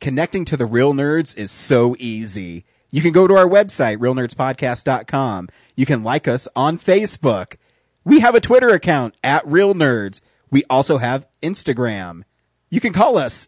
connecting to the real nerds is so easy. You can go to our website, realnerdspodcast.com. You can like us on Facebook. We have a Twitter account at Real Nerds. We also have Instagram. You can call us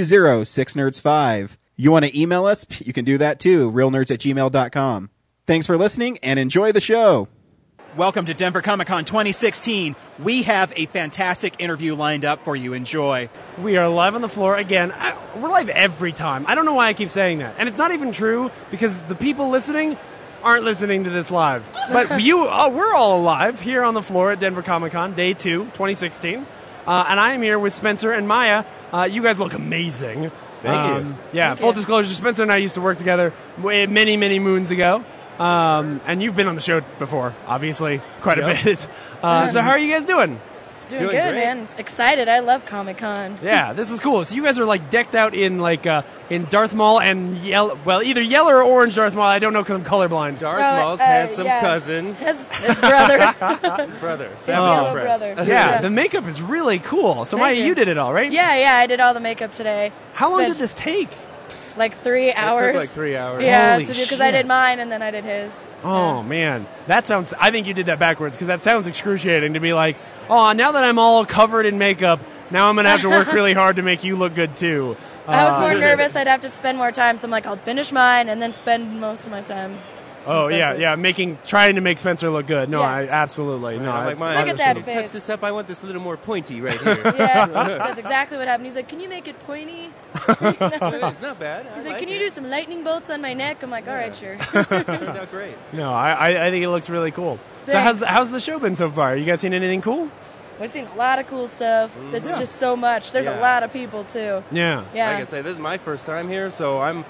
720-6nerds5. You want to email us? You can do that too, realnerds@gmail.com. Thanks for listening and enjoy the show. Welcome to Denver Comic Con 2016. We have a fantastic interview lined up for you. Enjoy. We are live on the floor again. We're live every time. I don't know why I keep saying that. And it's not even true because the people listening aren't listening to this live. But we're all alive here on the floor at Denver Comic Con, Day 2, 2016. And I am here with Spencer and Maya. You guys look amazing. Thank you. Yeah, full disclosure, Spencer and I used to work together many, many moons ago. And you've been on the show before, obviously, quite a bit. So how are you guys doing? Doing good, great. Man. Excited. I love Comic-Con. Yeah, this is cool. So you guys are like decked out in in Darth Maul and yellow. Well, either yellow or orange Darth Maul. I don't know because I'm colorblind. Darth Maul's handsome cousin. His brother. His brother. Yellow brother. Yeah, the makeup is really cool. So Maya, you did it all, right? Yeah, I did all the makeup today. How long did this take? Like 3 hours. It took like 3 hours. Yeah, Holy to do because shit. I did mine and then I did his. Oh, man. That sounds... I think you did that backwards because that sounds excruciating to be like, oh, now that I'm all covered in makeup, now I'm going to have to work really hard to make you look good, too. I was more nervous. I'd have to spend more time, so I'm like, I'll finish mine and then spend most of my time. Oh, yeah, trying to make Spencer look good. No, Yeah. I absolutely... No, I like mine. Look at that Touch face. this up. I want this a little more pointy right here. Yeah, that's exactly what happened. He's like, can you make it pointy? It's not bad. He's like, can you do some lightning bolts on my neck? I'm like, all right, sure. Turned out great. No, I think it looks really cool. So Thanks. how's the show been so far? You guys seen anything cool? We've seen a lot of cool stuff. It's just so much. There's a lot of people, too. Yeah. Yeah. Like I say, this is my first time here, so I'm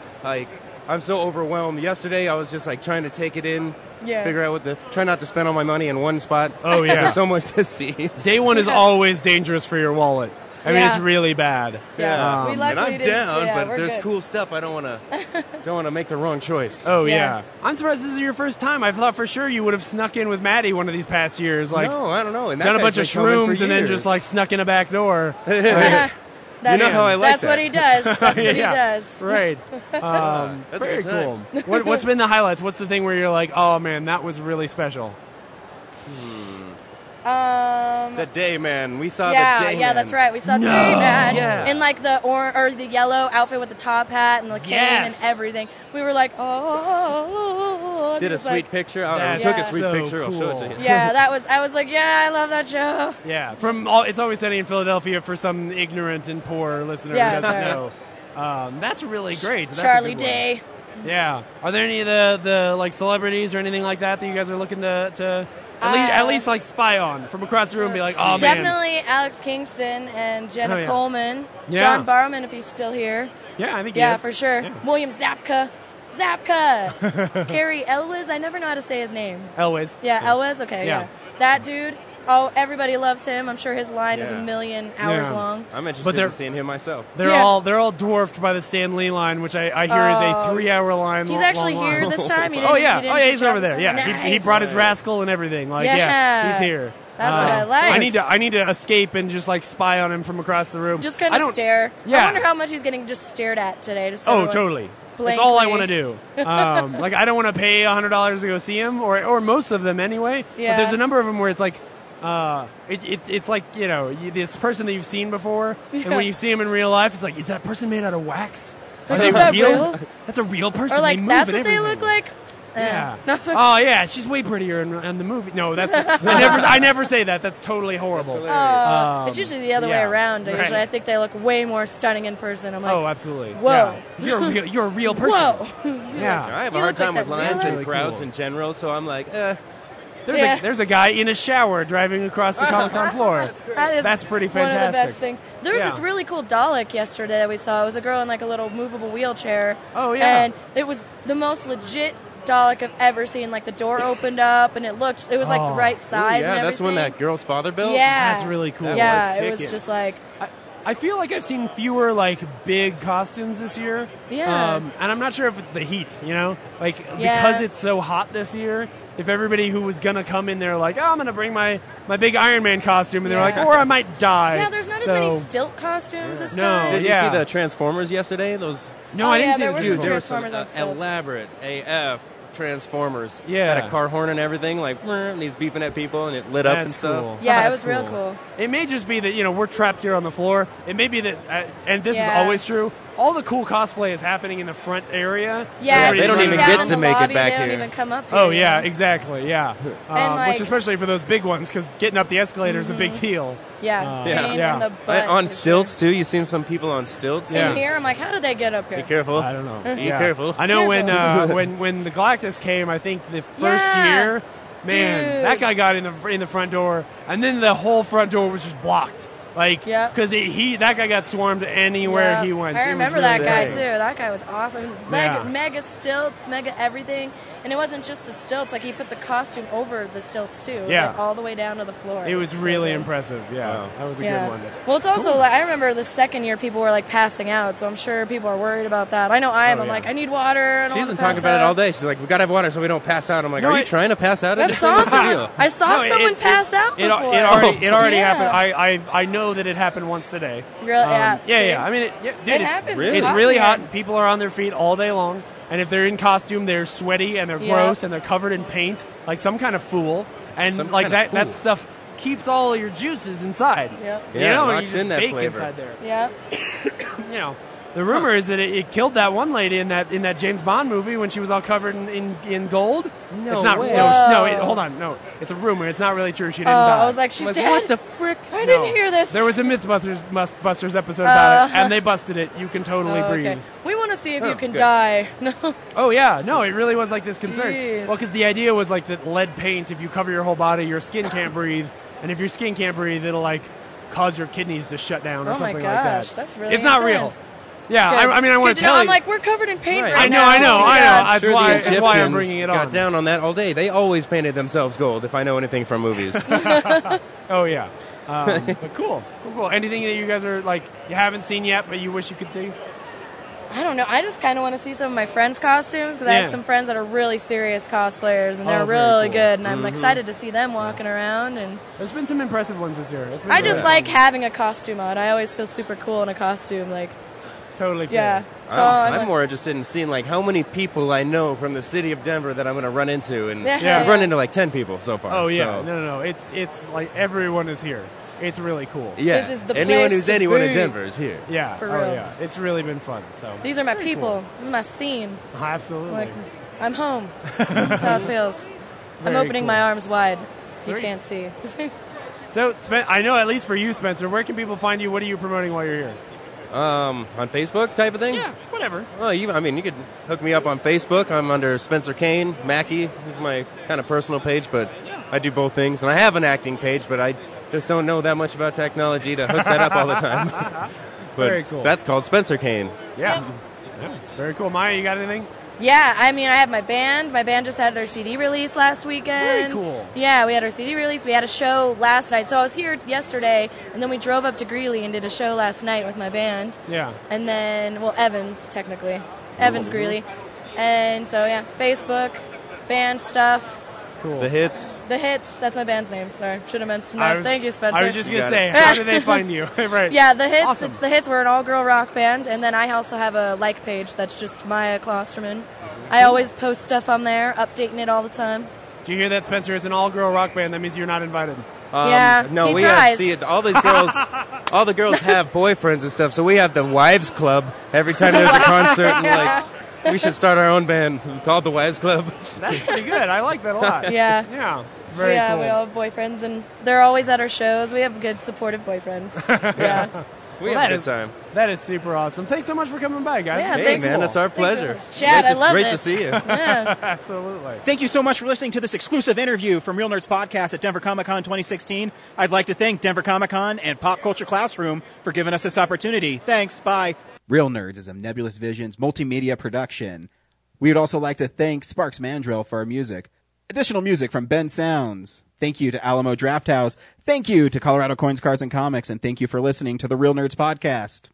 so overwhelmed. Yesterday, I was just like trying to take it in, figure out try not to spend all my money in one spot. Oh, yeah. There's so much to see. Day one is always dangerous for your wallet. I mean, it's really bad. Yeah. We And luckily I'm didn't- down, yeah, but we're there's good. cool stuff. I don't want to make the wrong choice. Oh, Yeah. yeah. I'm surprised this is your first time. I thought for sure you would have snuck in with Maddie one of these past years. Like, No, I don't know. And that done a guy's bunch of been coming for shrooms and then years. just like snuck in a back door. That's, know how I like That's that. what he does. That's what he Yeah. does. Right. That's Very a good time. cool. What's been the highlights? What's the thing where you're like, oh, man, that was really special? The day man. We saw the day Yeah, man. that's right. We saw Day Man Yeah. in like the the yellow outfit with the top hat and the cane Yes. and everything. We were like, oh. Did a It was sweet like, picture. That's Took a Yeah. sweet so picture. I'll show it to cool. you. Yeah, I was like, yeah, I love that show. Yeah. It's Always Sunny in Philadelphia for some ignorant and poor listener Yeah, who doesn't sorry. know. That's really great. That's a Charlie good one. Day. Yeah. Are there any of the like celebrities or anything like that you guys are looking to at least like spy on from across the room and be like, oh man. Definitely Alex Kingston and Jenna Oh, yeah. Coleman. Yeah. John Barrowman, if he's still here. Yeah, I think he Yeah, is. for sure. Yeah. William Zapka. Carrie Elwes. I never know how to say his name. Elways. Yeah, Elwes? Okay, Yeah. yeah. That dude. Oh, everybody loves him. I'm sure his line is Yeah. 1,000,000 hours Yeah. long. I'm But interested they're- in seeing him myself. They're Yeah. all dwarfed by the Stan Lee line, which I hear is a 3-hour line. He's long actually line. here this time. He Oh didn't- yeah, he didn't he's show over up there. this Yeah, time. he brought his Nice. rascal and everything. Like Yeah. he's here. That's what I like. I need to escape and just like spy on him from across the room. Just kind I of don't- stare. Yeah. I wonder how much he's getting just stared at today. Just Oh, totally. That's all I want to do. Like I don't want to pay $100 to go see him, or most of them anyway. Yeah. But there's a number of them where it's like. It's like, this person that you've seen before, and when you see him in real life, it's like, is that person made out of wax? Are they Is that real? real? That's a real person. Or like, They move that's and what they everything. look like? Yeah. No, it's like, Oh yeah, she's way prettier in the movie. No, that's I never say that. That's totally horrible. it's usually the other way yeah. around. Right. Usually I think they look way more stunning in person. I'm like, Oh, absolutely. Whoa. Yeah. You're a real person. whoa. Yeah. I have a You hard look time like with that lines really and cool. crowds in general, so I'm like, Yeah. There's a guy in a shower driving across the Comic-Con floor. That is That's pretty one of the fantastic. best things. There was Yeah. this really cool Dalek yesterday that we saw. It was a girl in like a little movable wheelchair. Oh, yeah. And it was the most legit Dalek I've ever seen. Like the door opened up and it was like the right size and yeah, everything. that's when that girl's father built. Yeah. That's really cool. That Yeah, was it was kicking. just like I feel like I've seen fewer like big costumes this year. Yeah. And I'm not sure if it's the heat, like because it's so hot this year. If everybody who was gonna come in there like, oh, I'm gonna bring my big Iron Man costume, and they're like, or I might die. Yeah, there's not as many stilt costumes this time. Did you see the Transformers yesterday? No, I didn't see there the were dude. some Transformers on stilts. Elaborate AF Transformers. Yeah. Had a car horn and everything, and he's beeping at people, and it lit up and stuff. Cool. Yeah, it was real cool. It may just be that we're trapped here on the floor. It may be that, and this is always true. All the cool cosplay is happening in the front area. Yeah, they don't even get to make it back here. They don't here. even come up here. Oh yeah, exactly. Yeah, And, which especially for those big ones, because getting up the escalator is a big deal. Yeah, pain yeah. in the butt. On stilts too. You've seen some people on stilts. In here, I'm like, how did they get up here? Be careful. I don't know. Be careful. I know when the Galactus came, I think the first year, man, Dude. that guy got in the front door, and then the whole front door was just blocked. Like, because that guy got swarmed anywhere he went. I remember that guy too. Great. That guy was awesome. Mega stilts, mega everything. And it wasn't just the stilts. Like, he put the costume over the stilts too. It was like all the way down to the floor. It was so really good. impressive. Yeah, that was a good one. Well, it's also like, I remember the second year people were like passing out, so I'm sure people are worried about that. I know I am. I'm like, I need water. I don't She's want been to talking pass about it out. all day. She's like, we gotta have water so we don't pass out. I'm like, are you trying to pass out? That's awesome. I saw someone pass out It before. already happened. I know that it happened once today. Really? Yeah. I mean, dude, it happens. It's really hot. And people are on their feet all day long. And if they're in costume, they're sweaty and they're gross and they're covered in paint, like some kind of fool. And that stuff keeps all your juices inside. Yep. Yeah, and knocks you just in that bake flavor. inside there. Yeah. The rumor is that it killed that one lady in that James Bond movie when she was all covered in gold. No it's not, way. Hold on. No, it's a rumor. It's not really true. She didn't die. I was like, she's dead. What the frick? I didn't hear this. There was a Mythbusters episode about it, and they busted it. You can totally breathe. Okay. We want to see if you can die. No. Oh, yeah. No, it really was like this concern. Jeez. Well, because the idea was like that lead paint, if you cover your whole body, your skin can't breathe. And if your skin can't breathe, it'll like cause your kidneys to shut down or something like that. That's really It's not real. intense. Yeah, I mean, I want to tell you. I'm like, we're covered in paint right I know, now. I know. Oh my God. That's why I'm Egyptians bringing it on. got down on that all day. They always painted themselves gold, if I know anything from movies. Oh, yeah. But cool. Anything that you guys are like, you haven't seen yet, but you wish you could see? I don't know. I just kind of want to see some of my friends' costumes because I have some friends that are really serious cosplayers and they're really good, and I'm excited to see them walking around. And there's been some impressive ones this year. I just like having a costume on. I always feel super cool in a costume. Like, totally fair. yeah. So I'm more interested in seeing like how many people I know from the city of Denver that I'm going to run into, and I've run into like 10 people so far. Oh yeah, so. no. It's like everyone is here. It's really cool. Yeah, This is the anyone place who's to anyone be. in Denver is here. Yeah, For real. yeah. It's really been fun. So these are my Very people. cool. This is my scene. Absolutely. Like, I'm home. That's how it feels. I'm Very opening cool. my arms wide so you Very- can't see. So I know at least for you, Spencer, where can people find you? What are you promoting while you're here? On Facebook type of thing? Yeah, whatever. Well, you could hook me up on Facebook. I'm under Spencer Kane, Mackie. It's my kind of personal page, but I do both things. And I have an acting page, but I just don't know that much about technology to hook that up all the time. But Very cool. that's called Spencer Kane. Yeah. Very cool. Maya, you got anything? Yeah, I mean, I have my band. My band just had their CD release last weekend. Very cool. Yeah, we had our CD release. We had a show last night. So I was here yesterday, and then we drove up to Greeley and did a show last night with my band. Yeah. And then, Evans, technically. Evans Greeley. And so, yeah, Facebook, band stuff. Cool. The hits. The Hits, that's my band's name. Sorry, should have mentioned that. Thank you, Spencer. I was just going to got say, it. how do they find you? Right. Yeah, The Hits, Awesome. It's The Hits. We're an all-girl rock band. And then I also have a like page that's just Maya Klosterman. I always post stuff on there, updating it all the time. Do you hear that, Spencer? It's an all-girl rock band. That means you're not invited. Yeah, No, he we tries. all these girls, all the girls have boyfriends and stuff. So we have the wives club every time there's a concert. And like, we should start our own band called the Wives Club. That's pretty good. I like that a lot. Yeah. Yeah. Very yeah, cool. we all have boyfriends, and they're always at our shows. We have good, supportive boyfriends. Yeah. We Well, have that a is- good time. That is super awesome. Thanks so much for coming by, guys. Yeah, Hey, thanks. man, it's our Thanks so pleasure. much. Chad, I love Great this. to see you. Yeah. Absolutely. Thank you so much for listening to this exclusive interview from Real Nerds Podcast at Denver Comic Con 2016. I'd like to thank Denver Comic Con and Pop Culture Classroom for giving us this opportunity. Thanks. Bye. Real Nerds is a Nebulous Visions multimedia production. We would also like to thank Sparks Mandrill for our music. Additional music from Ben Sounds. Thank you to Alamo Drafthouse. Thank you to Colorado Coins, Cards, and Comics. And thank you for listening to the Real Nerds Podcast.